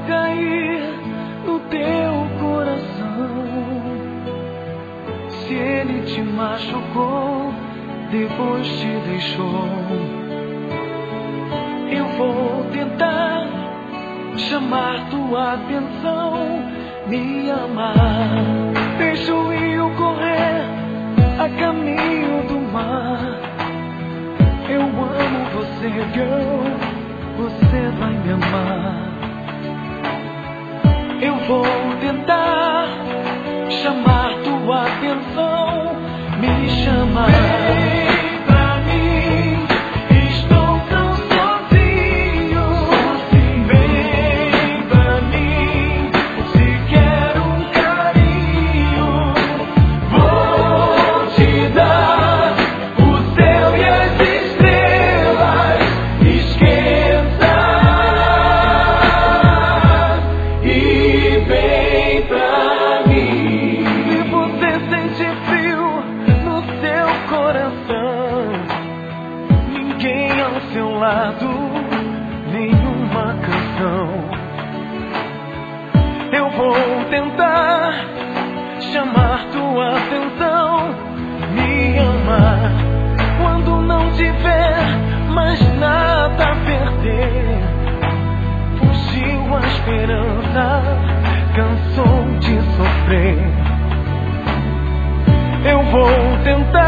cair no teu coração. Se ele te machucou, depois te deixou, eu vou tentar chamar tua atenção, me amar. Deixa o rio correr a caminho do mar. Eu amo você, girl, você vai me amar. Eu vou tentar chamar tua atenção, me chamar. Vem pra mim, estou tão sozinho. Vem pra mim, se quer um carinho, vou te dar o céu e as estrelas. Esqueça e vem pra mim. Se você sente frio no seu coração, ninguém ao seu lado, nenhuma canção. Eu vou tentar chamar tua atenção, me amar. Quando não tiver mais nada a perder, fugiu a esperança, cansou de sofrer. Eu vou tentar